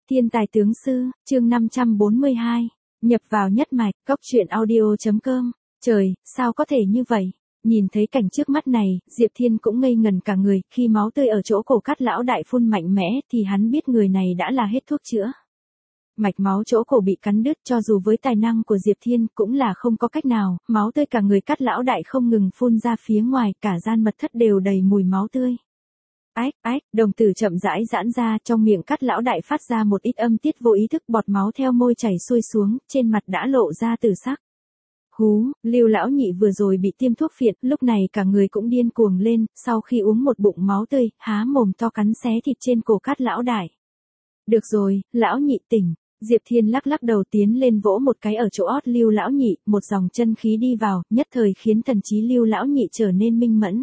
Thiên tài tướng sư, chương 542, nhập vào nhất mạch, cốc truyện audio.com, trời, sao có thể như vậy? Nhìn thấy cảnh trước mắt này, Diệp Thiên cũng ngây ngần cả người, khi máu tươi ở chỗ cổ Cát lão đại phun mạnh mẽ thì hắn biết người này đã là hết thuốc chữa. Mạch máu chỗ cổ bị cắn đứt, cho dù với tài năng của Diệp Thiên cũng là không có cách nào, máu tươi cả người Cát lão đại không ngừng phun ra phía ngoài, cả gian mật thất đều đầy mùi máu tươi. Ách, ách, đồng tử chậm rãi giãn ra, trong miệng Cát lão đại phát ra một ít âm tiết vô ý thức, bọt máu theo môi chảy xuôi xuống, trên mặt đã lộ ra tử sắc. Hú, Lưu lão nhị vừa rồi bị tiêm thuốc phiện, lúc này cả người cũng điên cuồng lên, sau khi uống một bụng máu tươi, há mồm to cắn xé thịt trên cổ Cát lão đại. Được rồi, lão nhị tỉnh. Diệp Thiên lắc lắc đầu tiến lên vỗ một cái ở chỗ ót Lưu lão nhị, một dòng chân khí đi vào, nhất thời khiến thần trí Lưu lão nhị trở nên minh mẫn.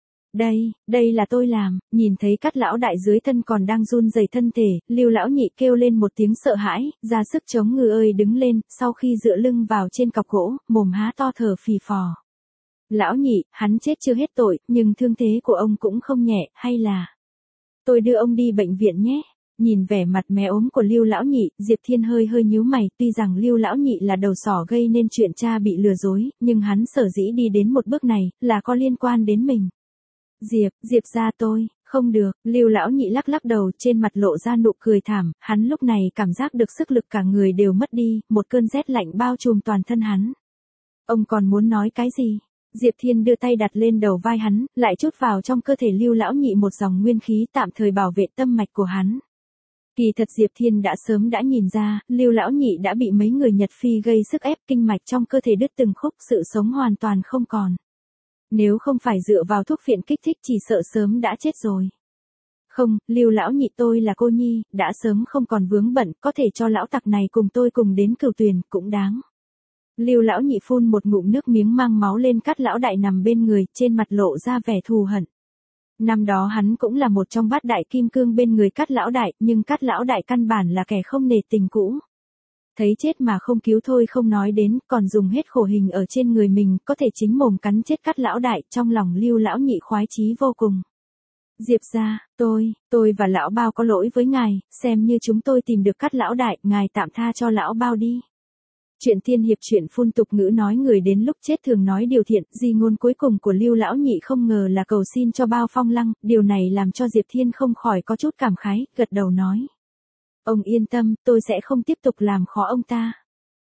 Đây là tôi làm. Nhìn thấy Cát lão đại dưới thân còn đang run rẩy thân thể, Lưu lão nhị kêu lên một tiếng sợ hãi, ra sức chống ngư ơi đứng lên, sau khi dựa lưng vào trên cọc gỗ, mồm há to thở phì phò. Lão nhị, hắn chết chưa hết tội, nhưng thương thế của ông cũng không nhẹ, hay là tôi đưa ông đi bệnh viện nhé. Nhìn vẻ mặt mé ốm của Lưu lão nhị, Diệp Thiên hơi nhíu mày, tuy rằng Lưu lão nhị là đầu sỏ gây nên chuyện cha bị lừa dối, nhưng hắn sở dĩ đi đến một bước này, là có liên quan đến mình. Diệp gia tôi, không được, Lưu lão nhị lắc lắc đầu, trên mặt lộ ra nụ cười thảm, hắn lúc này cảm giác được sức lực cả người đều mất đi, một cơn rét lạnh bao trùm toàn thân hắn. Ông còn muốn nói cái gì? Diệp Thiên đưa tay đặt lên đầu vai hắn, lại chút vào trong cơ thể Lưu lão nhị một dòng nguyên khí tạm thời bảo vệ tâm mạch của hắn. Kỳ thật Diệp Thiên đã sớm đã nhìn ra, Lưu lão nhị đã bị mấy người Nhật Phi gây sức ép, kinh mạch trong cơ thể đứt từng khúc, sự sống hoàn toàn không còn. Nếu không phải dựa vào thuốc phiện kích thích chỉ sợ sớm đã chết rồi. Không, Lưu lão nhị tôi là cô nhi, đã sớm không còn vướng bận, có thể cho lão tặc này cùng tôi cùng đến Cửu Tuyền, cũng đáng. Lưu lão nhị phun một ngụm nước miếng mang máu lên Cát lão đại nằm bên người, trên mặt lộ ra vẻ thù hận. Năm đó hắn cũng là một trong bát đại kim cương bên người Cát lão đại, nhưng Cát lão đại căn bản là kẻ không nể tình cũ. Thấy chết mà không cứu thôi không nói đến, còn dùng hết khổ hình ở trên người mình, có thể chính mồm cắn chết Cát lão đại, trong lòng Lưu lão nhị khoái chí vô cùng. Diệp gia, tôi và lão bao có lỗi với ngài, xem như chúng tôi tìm được Cát lão đại, ngài tạm tha cho lão bao đi. Chuyện tiên hiệp chuyện phun tục ngữ nói người đến lúc chết thường nói điều thiện, di ngôn cuối cùng của Lưu lão nhị không ngờ là cầu xin cho Bao Phong Lăng, điều này làm cho Diệp Thiên không khỏi có chút cảm khái, gật đầu nói. Ông yên tâm, tôi sẽ không tiếp tục làm khó ông ta.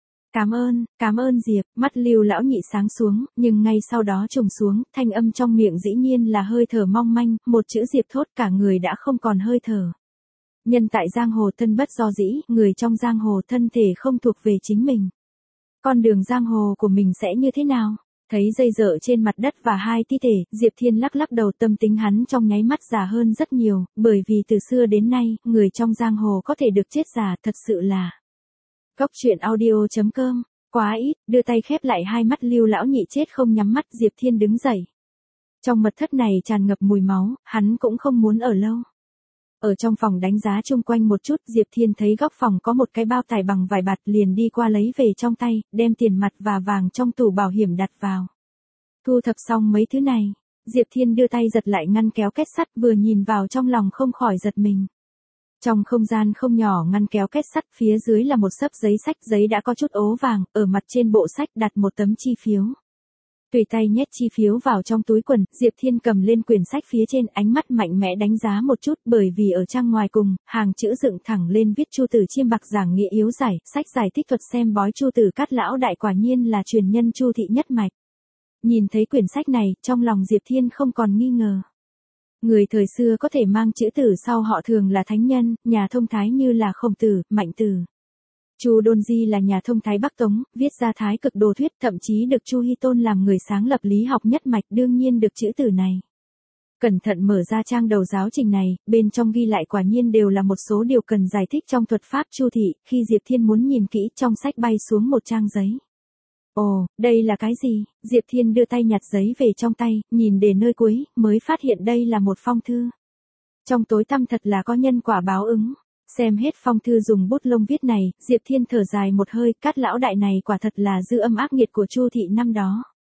Cảm ơn Diệp, mắt Lưu lão nhị sáng xuống, nhưng ngay sau đó trùng xuống, thanh âm trong miệng dĩ nhiên là hơi thở mong manh, một chữ Diệp thốt cả người đã không còn hơi thở. Nhân tại giang hồ thân bất do dĩ, người trong giang hồ thân thể không thuộc về chính mình. Con đường giang hồ của mình sẽ như thế nào? Thấy dây dợ trên mặt đất và hai thi thể, Diệp Thiên lắc lắc đầu, tâm tính hắn trong nháy mắt già hơn rất nhiều, bởi vì từ xưa đến nay, người trong giang hồ có thể được chết già thật sự là. Cốc truyện audio.com, quá ít, đưa tay khép lại hai mắt Lưu lão nhị chết không nhắm mắt, Diệp Thiên đứng dậy. Trong mật thất này tràn ngập mùi máu, hắn cũng không muốn ở lâu. Ở trong phòng đánh giá chung quanh một chút, Diệp Thiên thấy góc phòng có một cái bao tải bằng vải bạt, liền đi qua lấy về trong tay, đem tiền mặt và vàng trong tủ bảo hiểm đặt vào. Thu thập xong mấy thứ này, Diệp Thiên đưa tay giật lại ngăn kéo két sắt, vừa nhìn vào trong lòng không khỏi giật mình. Trong không gian không nhỏ ngăn kéo két sắt, phía dưới là một xấp giấy sách, giấy đã có chút ố vàng, ở mặt trên bộ sách đặt một tấm chi phiếu. Tùy tay nhét chi phiếu vào trong túi quần, Diệp Thiên cầm lên quyển sách phía trên, ánh mắt mạnh mẽ đánh giá một chút, bởi vì ở trang ngoài cùng, hàng chữ dựng thẳng lên viết Chu Tử Chiêm Bạc giảng nghĩa yếu giải, sách giải thích thuật xem bói Chu Tử Cát lão đại quả nhiên là truyền nhân Chu thị nhất mạch. Nhìn thấy quyển sách này, trong lòng Diệp Thiên không còn nghi ngờ. Người thời xưa có thể mang chữ Tử sau họ thường là thánh nhân, nhà thông thái như là Khổng Tử, Mạnh Tử. Chu Đôn Di là nhà thông thái Bắc Tống, viết ra Thái Cực Đồ Thuyết, thậm chí được Chu Hi Tôn làm người sáng lập lý học nhất mạch, đương nhiên được chữ Tử này. Cẩn thận mở ra trang đầu giáo trình này, bên trong ghi lại quả nhiên đều là một số điều cần giải thích trong thuật pháp Chu thị, khi Diệp Thiên muốn nhìn kỹ, trong sách bay xuống một trang giấy. Ồ, đây là cái gì? Diệp Thiên đưa tay nhặt giấy về trong tay, nhìn đến nơi cuối, mới phát hiện đây là một phong thư. Trong tối tăm thật là có nhân quả báo ứng. Xem hết phong thư dùng bút lông viết này, Diệp Thiên thở dài một hơi, Cát lão đại này quả thật là dư âm ác nghiệt của Chu thị năm đó.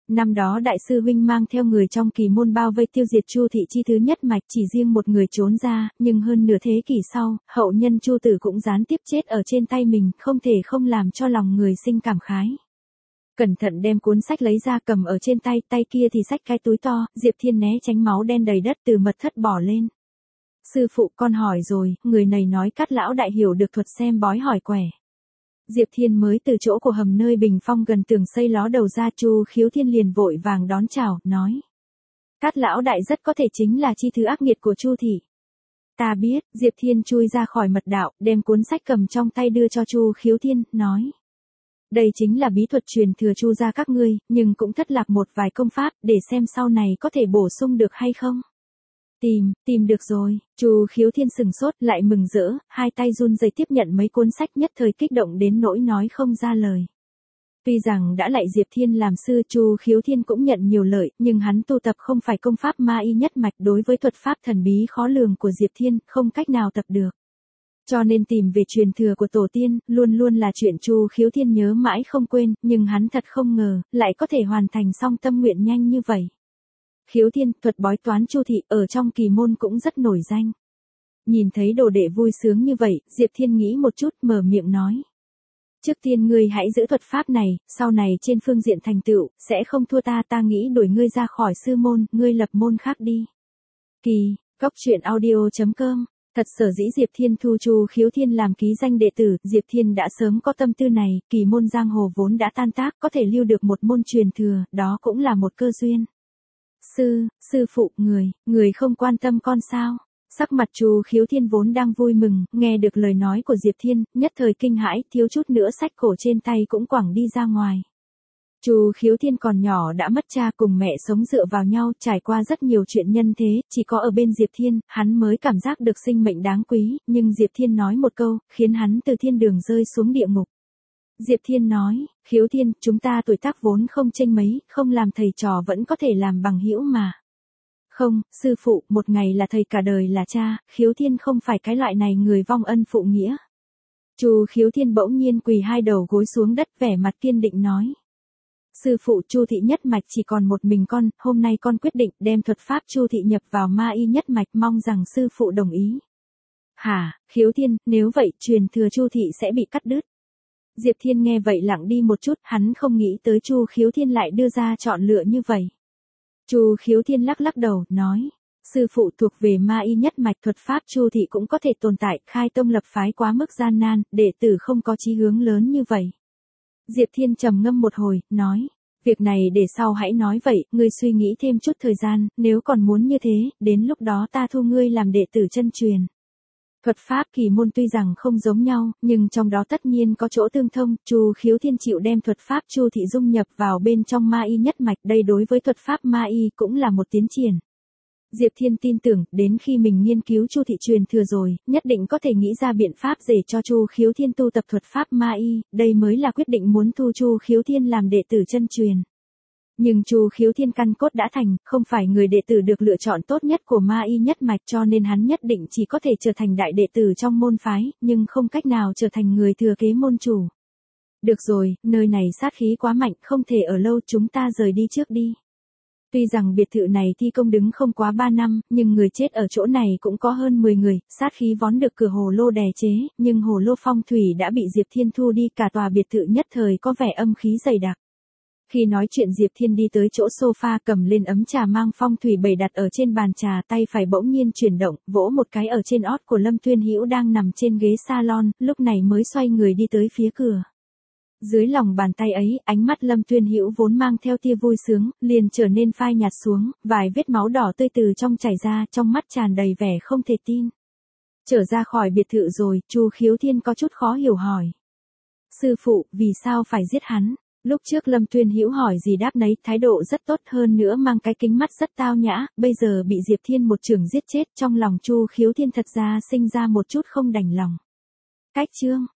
Năm đó đại sư huynh mang theo người trong kỳ môn bao vây tiêu diệt Chu thị chi thứ nhất mạch, chỉ riêng một người trốn ra, nhưng hơn nửa thế kỷ sau, hậu nhân Chu tử cũng gián tiếp chết ở trên tay mình, không thể không làm cho lòng người sinh cảm khái. Cẩn thận đem cuốn sách lấy ra cầm ở trên tay, tay kia thì xách cái túi to, Diệp Thiên né tránh máu đen đầy đất từ mật thất bỏ lên. Sư phụ, con hỏi rồi, người này nói Cát lão đại hiểu được thuật xem bói hỏi quẻ. Diệp Thiên mới từ chỗ của hầm nơi bình phong gần tường xây ló đầu ra, Chu Khiếu Thiên liền vội vàng đón chào, nói. Cát lão đại rất có thể chính là chi thứ ác nghiệt của Chu thị. Ta biết. Diệp Thiên chui ra khỏi mật đạo, đem cuốn sách cầm trong tay đưa cho Chu Khiếu Thiên, nói. Đây chính là bí thuật truyền thừa Chu gia các ngươi, nhưng cũng thất lạc một vài công pháp, để xem sau này có thể bổ sung được hay không. Tìm được rồi. Chu Khiếu Thiên sừng sốt, lại mừng rỡ, hai tay run rẩy tiếp nhận mấy cuốn sách, nhất thời kích động đến nỗi nói không ra lời. Tuy rằng đã lạy Diệp Thiên làm sư, Chu Khiếu Thiên cũng nhận nhiều lợi, nhưng hắn tu tập không phải công pháp ma y nhất mạch, đối với thuật pháp thần bí khó lường của Diệp Thiên, không cách nào tập được. Cho nên tìm về truyền thừa của tổ tiên, luôn luôn là chuyện Chu Khiếu Thiên nhớ mãi không quên, nhưng hắn thật không ngờ, lại có thể hoàn thành xong tâm nguyện nhanh như vậy. Khiếu Thiên, thuật bói toán Chu thị, ở trong kỳ môn cũng rất nổi danh. Nhìn thấy đồ đệ vui sướng như vậy, Diệp Thiên nghĩ một chút, mở miệng nói. Trước tiên ngươi hãy giữ thuật pháp này, sau này trên phương diện thành tựu, sẽ không thua ta nghĩ đuổi ngươi ra khỏi sư môn, ngươi lập môn khác đi. Cóc truyện audio.com. Thật sở dĩ Diệp Thiên thu Chu Khiếu Thiên làm ký danh đệ tử, Diệp Thiên đã sớm có tâm tư này, kỳ môn giang hồ vốn đã tan tác, có thể lưu được một môn truyền thừa, đó cũng là một cơ duyên. Sư phụ, người không quan tâm con sao? Sắc mặt Chu Khiếu Thiên vốn đang vui mừng, nghe được lời nói của Diệp Thiên, nhất thời kinh hãi, thiếu chút nữa xách cổ trên tay cũng quẳng đi ra ngoài. Chu Khiếu Thiên còn nhỏ đã mất cha, cùng mẹ sống dựa vào nhau, trải qua rất nhiều chuyện nhân thế, chỉ có ở bên Diệp Thiên, hắn mới cảm giác được sinh mệnh đáng quý, nhưng Diệp Thiên nói một câu, khiến hắn từ thiên đường rơi xuống địa ngục. Diệp Thiên nói, Khiếu Thiên, chúng ta tuổi tác vốn không chênh mấy, không làm thầy trò vẫn có thể làm bằng hữu mà. Không, sư phụ, một ngày là thầy cả đời là cha, Khiếu Thiên không phải cái loại này người vong ân phụ nghĩa. Chu Khiếu Thiên bỗng nhiên quỳ hai đầu gối xuống đất, vẻ mặt kiên định nói. Sư phụ, Chu thị nhất mạch chỉ còn một mình con, hôm nay con quyết định đem thuật pháp Chu thị nhập vào ma y nhất mạch, mong rằng sư phụ đồng ý. Hả, Khiếu Thiên, nếu vậy truyền thừa Chu thị sẽ bị cắt đứt. Diệp Thiên nghe vậy lặng đi một chút, hắn không nghĩ tới Chu Khiếu Thiên lại đưa ra chọn lựa như vậy. Chu Khiếu Thiên lắc đầu, nói, sư phụ thuộc về ma y nhất mạch, thuật pháp Chu thị cũng có thể tồn tại, khai tông lập phái quá mức gian nan, đệ tử không có chí hướng lớn như vậy. Diệp Thiên trầm ngâm một hồi, nói, việc này để sau hãy nói vậy, ngươi suy nghĩ thêm chút thời gian, nếu còn muốn như thế, đến lúc đó ta thu ngươi làm đệ tử chân truyền. Thuật pháp kỳ môn tuy rằng không giống nhau, nhưng trong đó tất nhiên có chỗ tương thông, Chu Khiếu Thiên chịu đem thuật pháp Chu thị dung nhập vào bên trong ma y nhất mạch, đây đối với thuật pháp ma y cũng là một tiến triển. Diệp Thiên tin tưởng, đến khi mình nghiên cứu Chu thị truyền thừa rồi, nhất định có thể nghĩ ra biện pháp để cho Chu Khiếu Thiên tu tập thuật pháp ma y, đây mới là quyết định muốn thu Chu Khiếu Thiên làm đệ tử chân truyền. Nhưng Chu Khiếu Thiên căn cốt đã thành, không phải người đệ tử được lựa chọn tốt nhất của ma y nhất mạch, cho nên hắn nhất định chỉ có thể trở thành đại đệ tử trong môn phái, nhưng không cách nào trở thành người thừa kế môn chủ. Được rồi, nơi này sát khí quá mạnh, không thể ở lâu, chúng ta rời đi trước đi. Tuy rằng biệt thự này thi công đứng không quá 3 năm, nhưng người chết ở chỗ này cũng có hơn 10 người, sát khí vón được cửa hồ lô đè chế, nhưng hồ lô phong thủy đã bị Diệp Thiên thu đi, cả tòa biệt thự nhất thời có vẻ âm khí dày đặc. Khi nói chuyện Diệp Thiên đi tới chỗ sofa, cầm lên ấm trà mang phong thủy bày đặt ở trên bàn trà, tay phải bỗng nhiên chuyển động, vỗ một cái ở trên ót của Lâm Tuyên Hữu đang nằm trên ghế salon, lúc này mới xoay người đi tới phía cửa. Dưới lòng bàn tay ấy, ánh mắt Lâm Tuyên Hữu vốn mang theo tia vui sướng, liền trở nên phai nhạt xuống, vài vết máu đỏ tươi từ trong chảy ra, trong mắt tràn đầy vẻ không thể tin. Trở ra khỏi biệt thự rồi, Chu Khiếu Thiên có chút khó hiểu hỏi. Sư phụ, vì sao phải giết hắn? Lúc trước Lâm Tuyên Hữu hỏi gì đáp nấy, thái độ rất tốt, hơn nữa mang cái kính mắt rất tao nhã, bây giờ bị Diệp Thiên một chưởng giết chết, trong lòng Chu Khiếu Thiên thật ra sinh ra một chút không đành lòng. Cách chương